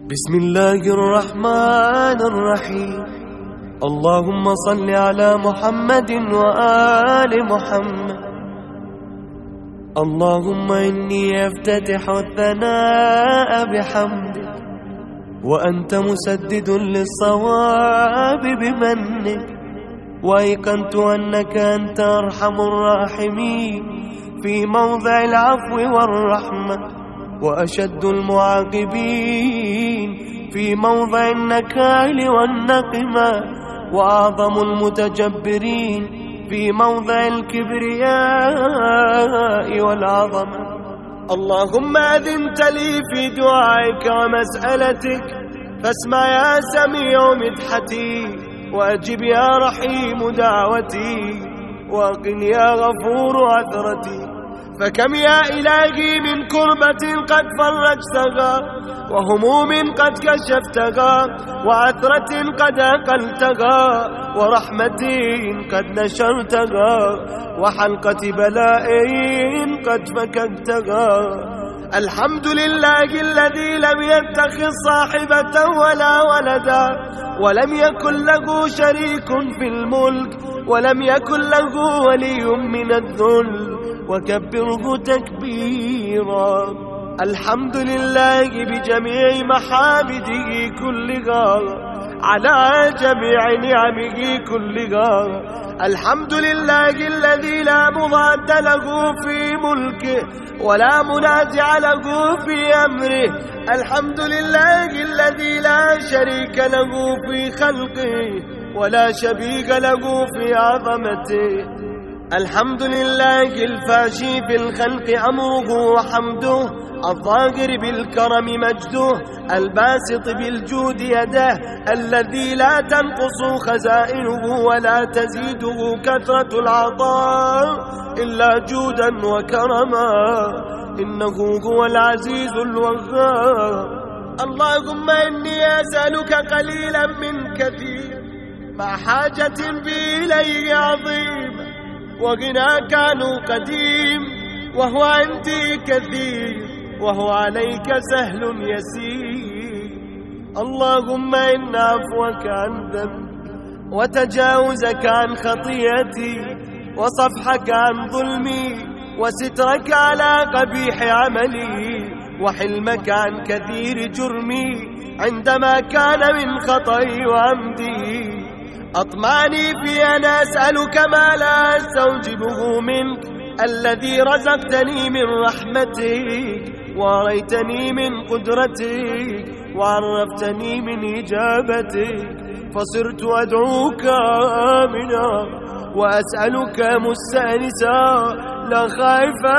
بسم الله الرحمن الرحيم. اللهم صل على محمد وآل محمد. اللهم إني أفتتح الثناء بحمدك، وأنت مسدد للصواب بمنك، وأيقنت أنك أنت أرحم الراحمين في موضع العفو والرحمة، وأشد المعاقبين في موضع النكال والنقمة، وأعظم المتجبرين في موضع الكبرياء والعظمة. اللهم أذنت لي في دعائك ومسألتك، فاسمع يا سميع مدحتي، وأجب يا رحيم دعوتي، وأقل يا غفور عثرتي. فكم يا إلهي من كربة قد فرجتها، وهموم قد كشفتها، وعثرة قد أقلتها، ورحمة قد نشرتها، وحلقة بلاء قد فككتها. الحمد لله الذي لم يتخذ صاحبة ولا ولدا، ولم يكن له شريك في الملك، ولم يكن له ولي من الذل، وكبره تكبيرا. الحمد لله بجميع محامده كلها، على جميع نعمه كلها. الحمد لله الذي لا مضاد له في ملكه، ولا منازع له في أمره. الحمد لله الذي لا شريك له في خلقه، ولا شبيه له في عظمته. الحمد لله الفاشي في الخلق أمره وحمده، الظاهر بالكرم مجده، الباسط بالجود يده، الذي لا تنقص خزائنه ولا تزيده كثرة العطاء إلا جودا وكرما، إنه هو العزيز الوهاب. اللهم إني أسألك قليلا من كثير، مع حاجة بي إليه عظيم، وغناك عنه قديم، وهو عندي كثير، وهو عليك سهل يسير. اللهم إن عفوك عن ذنبي، وتجاوزك عن خطيئتي، وصفحك عن ظلمي، وسترك على قبيح عملي، وحلمك عن كثير جرمي عندما كان من خطئي وعمدي. أطمعني في أن أسألك ما لا أستوجبه منك، الذي رزقتني من رحمتك، وأريتني من قدرتك، وعرفتني من إجابتك، فصرت أدعوك آمنا، وأسألك مستأنسا، لا خائفا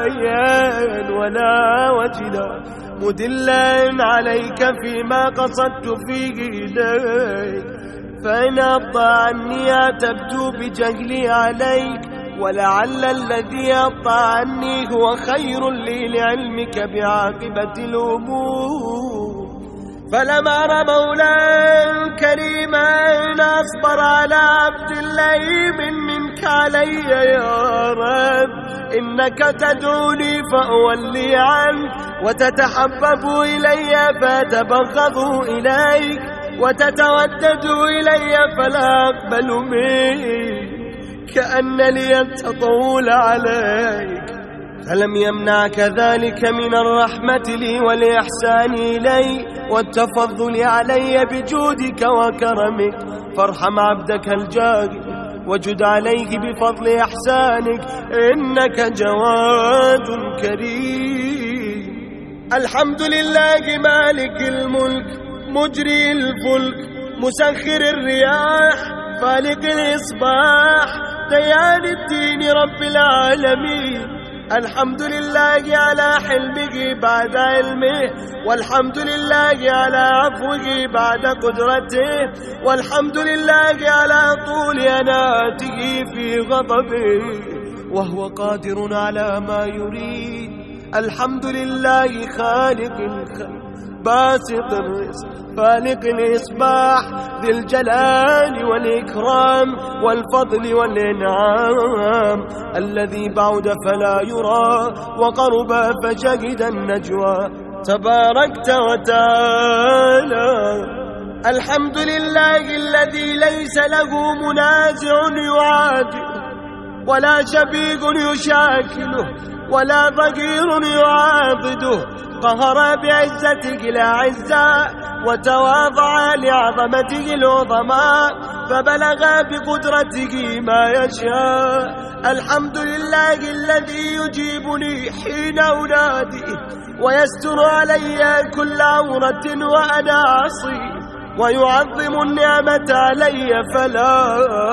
ولا وجلا، مدلا عليك فيما قصدت فيه إليك. فإن أبطأ عني أتبت بجهلي عليك، ولعل الذي أبطأ عني هو خير لي لعلمك بعاقبة الأمور. فلم أر مولا كريما أصبر على عبد اللئيم منك علي يا رب. إنك تدعوني فأولي عنك، وتتحبب إلي فأتبغض إليك، وتتودد إلي فلا أقبل منك، كأن لي التطول عليك. فلم يمنعك ذلك من الرحمة لي والإحسان إلي والتفضل علي بجودك وكرمك، فارحم عبدك الجاهل وجد عليه بفضل إحسانك، إنك جواد كريم. الحمد لله مالك الملك، مجري الفلك، مسخر الرياح، فالق الإصباح، ديان الدين رب العالمين. الحمد لله على حلمه بعد علمه، والحمد لله على عفوه بعد قدرته، والحمد لله على طول أناته في غضبه، وهو قادر على ما يريد. الحمد لله خالق الخلق، باسط الرزق، فالق الإصباح، ذي الجلال والإكرام والفضل والإنعام، الذي بعد فلا يرى، وقرب فشهد النجوى، تباركت وتعالى. الحمد لله الذي ليس له منازع يعادله، ولا شبيب يشاكله، ولا ضغير يعاضده. قهر بعزتك الأعزاء، وتواضع لعظمته العظماء، فبلغ بقدرته ما يشاء. الحمد لله الذي يجيبني حين أنادي، ويستر علي كل عورة وأنا عصي، ويعظم النعمة علي فلا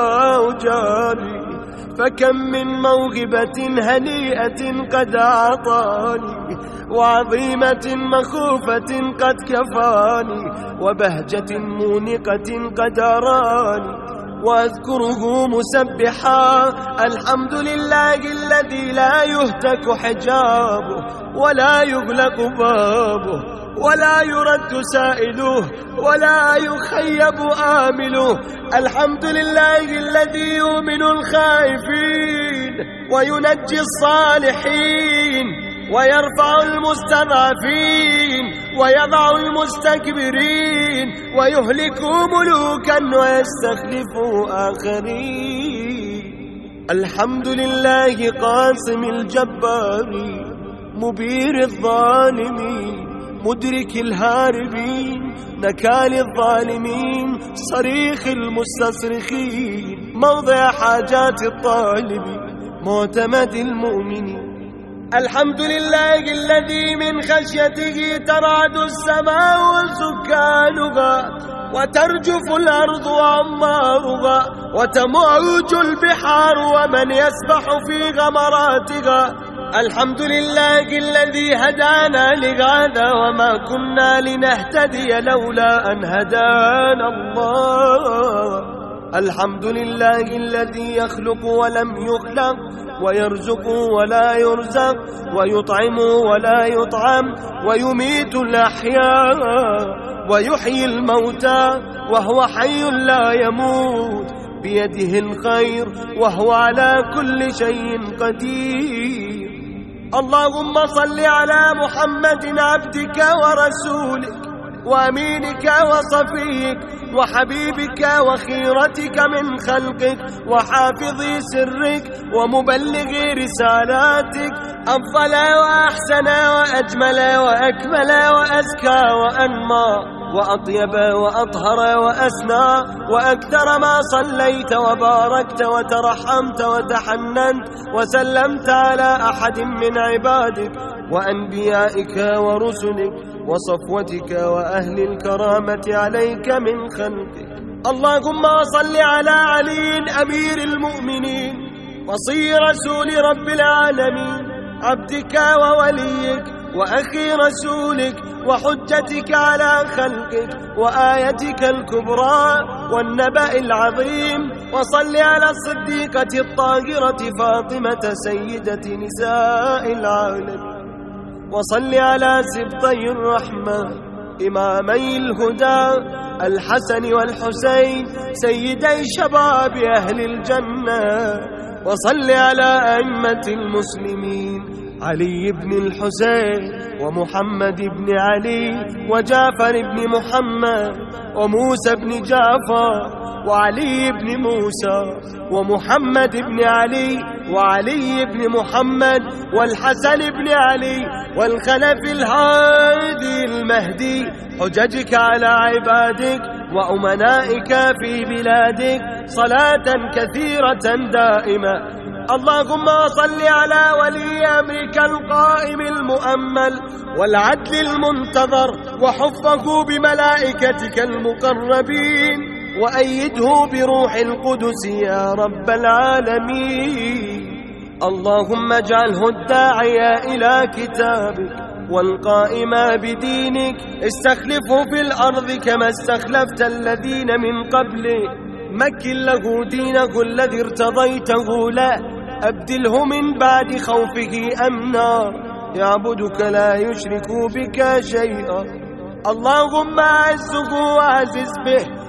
أجاري. فكم من موهبة هنيئة قد أعطاني، وعظيمة مخوفة قد كفاني، وبهجة مونقة قد أراني، وأذكره مسبحا. الحمد لله الذي لا يهتك حجابه، ولا يغلق بابه، ولا يرد سائله، ولا يخيب آمله. الحمد لله الذي يؤمن الخائفين، وينجي الصالحين، ويرفع المستضعفين، ويضع المستكبرين، ويهلك ملوكا ويستخلف آخرين. الحمد لله قاسم الجبارين، مبير الظالمين، مدرك الهاربين، نكال الظالمين، صريخ المستصرخين، موضع حاجات الطالبين، معتمد المؤمنين. الحمد لله الذي من خشيته ترعد السماء وسكانها، وترجف الأرض وعمارها، وتموج البحار ومن يسبح في غمراتها. الحمد لله الذي هدانا لهذا، وما كنا لنهتدي لولا أن هدانا الله. الحمد لله الذي يخلق ولم يخلق، ويرزق ولا يرزق، ويطعم ولا يطعم، ويميت الأحياء، ويحيي الموتى، وهو حي لا يموت، بيده الخير، وهو على كل شيء قدير. اللهم صل على محمد عبدك ورسولك، وأمينك وصفيك، وحبيبك وخيرتك من خلقك، وحافظ سرك، ومبلغ رسالاتك، أفضل وأحسن وأجمل وأكمل وأزكى وأنمى وأطيب وأطهر وأسنى، وأكثر ما صليت وباركت وترحمت وتحننت وسلمت على أحد من عبادك وأنبيائك ورسلك وصفوتك وأهل الكرامة عليك من خلقك. اللهم صل على علي أمير المؤمنين، وصي رسول رب العالمين، عبدك ووليك، وأخي رسولك، وحجتك على خلقك، وآيتك الكبرى، والنبأ العظيم. وصل على الصديقة الطاهرة فاطمة سيدة نساء العالمين، وصل على سبطي الرحمة إمامي الهدى الحسن والحسين سيدي شباب أهل الجنة. وصل على أئمة المسلمين علي بن الحسين، ومحمد بن علي، وجعفر بن محمد، وموسى بن جعفر، وعلي بن موسى، ومحمد بن علي، وعلي بن محمد، والحسن بن علي، والخلف الهادي المهدي، حججك على عبادك وأمنائك في بلادك صلاة كثيرة دائمة. اللهم صل على ولي أمرك القائم المؤمل والعدل المنتظر، وحفه بملائكتك المقربين، وأيده بروح القدس يا رب العالمين. اللهم اجعله الداعي إلى كتابك والقائم بدينك، استخلفه في الأرض كما استخلفت الذين من قبله. مكن له دينه الذي ارتضيته له، أبدله من بعد خوفه أمنا، يعبدك لا يشرك بك شيئا. اللهم أعزه وأعزز به،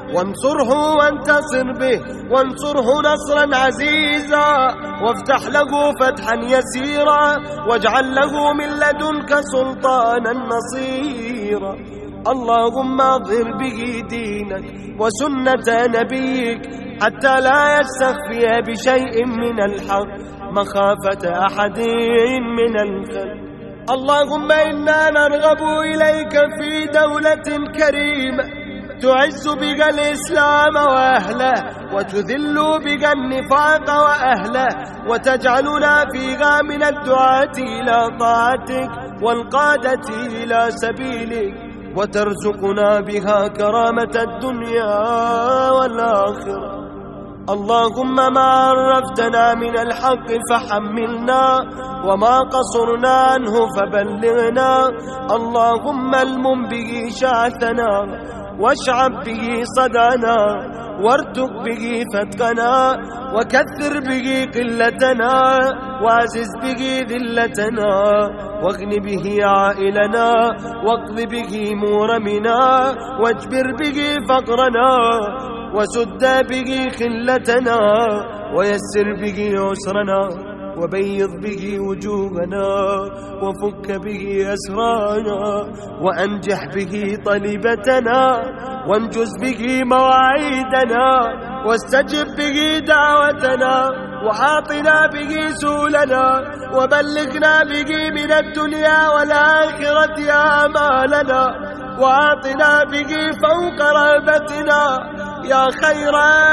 وانصره وانتصر به، وانصره نصرا عزيزا، وافتح له فتحا يسيرا، واجعل له من لدنك سلطانا نصيرا. اللهم اظهر به دينك وسنة نبيك حتى لا يستخفي بشيء من الحق مخافة أحد من الخلق. اللهم إنا نرغب إليك في دولة كريمة تعز بك الإسلام وأهله، وتذل بك النفاق وأهله، وتجعلنا فيها من الدعاة إلى طاعتك والقادة إلى سبيلك، وترزقنا بها كرامة الدنيا والآخرة. اللهم ما عرفتنا من الحق فحملنا، وما قصرنا عنه فبلغنا. اللهم المم به شعثنا، واشعب به صدعنا، وارتق به فتقنا، وكثر به قلتنا، وعزز به ذلتنا، واغن به عائلنا، واقض به مورمنا، واجبر به فقرنا، وسد به خلتنا، ويسر به عسرنا، وبيض به وجوهنا، وفك به أسرانا، وأنجح به طلبتنا، وانجز به مواعيدنا، واستجب به دعوتنا، وعاطنا به سؤلنا، وبلغنا به من الدنيا والآخرة آمالنا، وعاطنا به فوق رغبتنا يا خير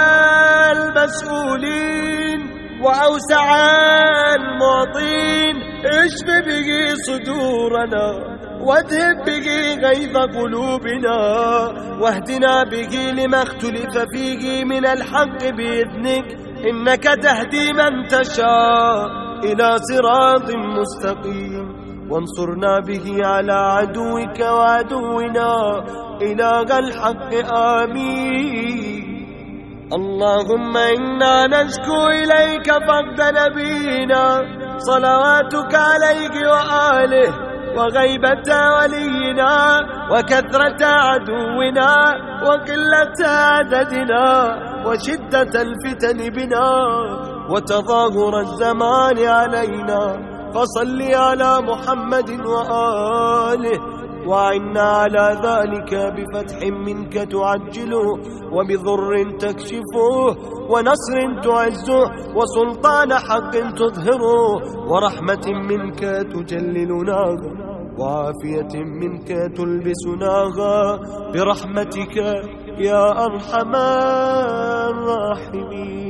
المسؤولين وأوسع المعطين. اشف به صدورنا، واذهب به غيظ قلوبنا، واهدنا به لما اختلف فيه من الحق بإذنك، إنك تهدي من تشاء إلى صراط مستقيم. وانصرنا به على عدوك وعدونا إله الحق آمين. اللهم إنا نشكو إليك فقد نبينا صلواتك عليه وآله، وغيبة ولينا، وكثرة عدونا، وقلة عددنا، وشدة الفتن بنا، وتظاهر الزمان علينا. فصل على محمد وآله، وعنا على ذلك بفتح منك تعجله، وبضر تكشفه، ونصر تعزه، وسلطان حق تظهره، ورحمة منك تجللناها، وعافية منك تلبسناها، برحمتك يا أرحم الراحمين.